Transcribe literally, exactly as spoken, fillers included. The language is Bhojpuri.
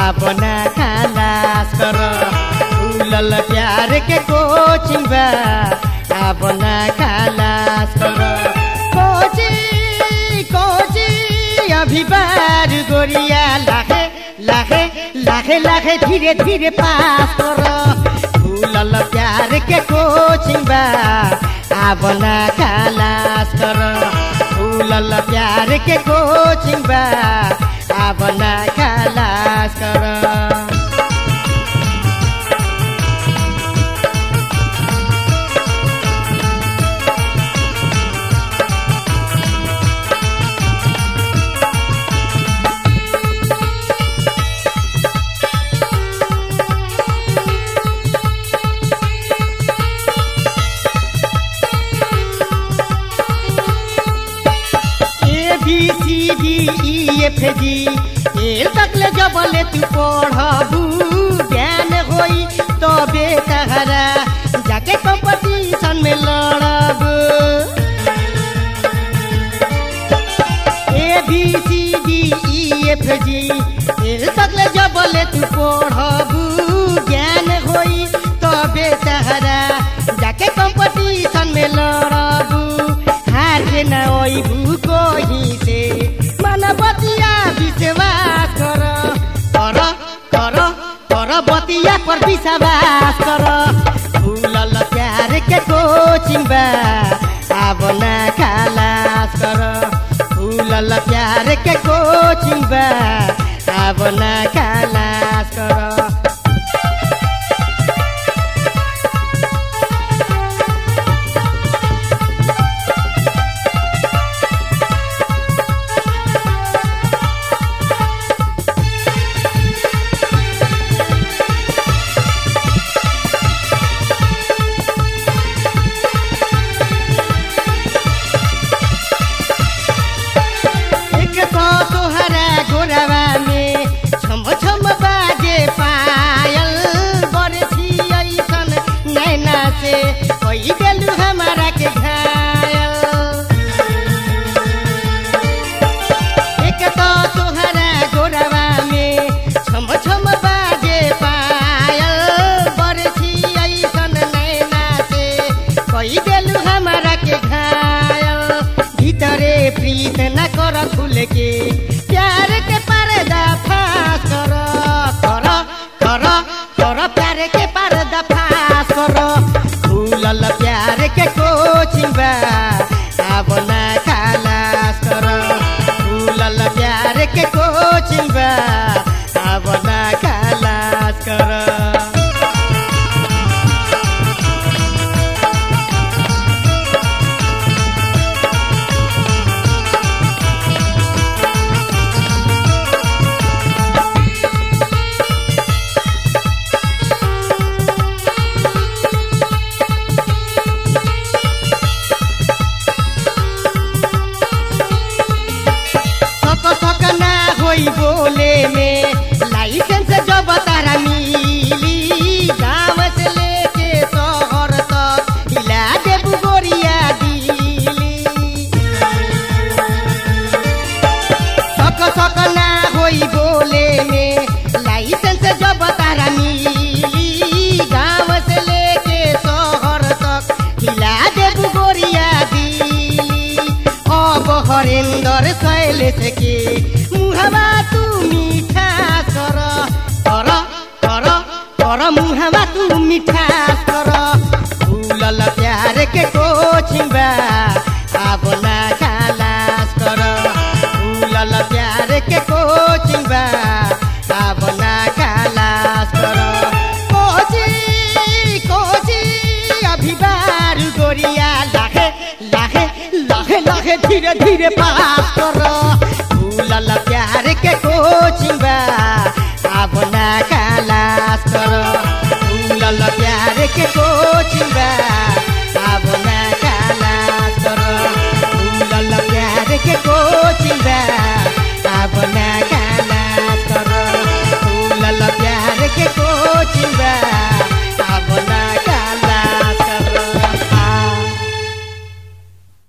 अपना खलास कर फूलल प्यार के कोचिंग बा अपना खलास कर कोची कोची अभी बार गोरिया लाखे लाखे लाखे लाखे धीरे धीरे पास कर फूलल प्यार के कोचिंग बा अपना खलास कर फूलल प्यार के कोचिंग बा अपना खलास कर B C D E F G A तकले जबले तू पढ़बू ज्ञान होई तबे तहरा जाके कंपटीशन में लड़ब A B C D E F G A तकले जबले तू पढ़बू ज्ञान होई तबे तहरा जाके कंपटीशन में लड़बू हार के न ओइबू कोही से मानवतिया विश्वास कर कर कर कर बतिया पर विश्वास कर फूलल प्यार के कोचिंग बा अपना खलास कर फूलल प्यार के कोचिंग बा अपना खलास कर गोरवा में छम छम बाजे पायल बरसी ऐसन नैना से कोई गेलू हमारा के घायल एक तो तोहरा गोरवा में छम छम बाजे पायल बरसी ऐसन नैना से कोई गेलू हमारा के घायल भीतरे प्रीत न कर खुल के प्यार के पर्दा फास कर कर कर कर प्यार के पर्दा फास कर फूलल प्यार के कोचिंग बा अपना खलास कर फूलल प्यार के कोचिंग बा अपना खलास कर बोले में लाइसेंस जब तारा मिली गाँव से लेके शहर तक हिला देबू गोरिया दिली सक सक ना होई बोले में लाइसेंस जब तारा मिली गाँव से लेके शहर तक हिला देबू गोरिया दिली अब हरेंद्र शैलेश के मुहवा तू मीठा कर कर कर कर मुहवा तू मीठा कर फूलल प्यार के कोचिंग बा अपना खलास कर फूलल प्यार के कोचिंग बा अपना खलास कर कोची कोची अभी बार गोरिया लाखे लाखे लाखे लाखे धीरे धीरे पास कर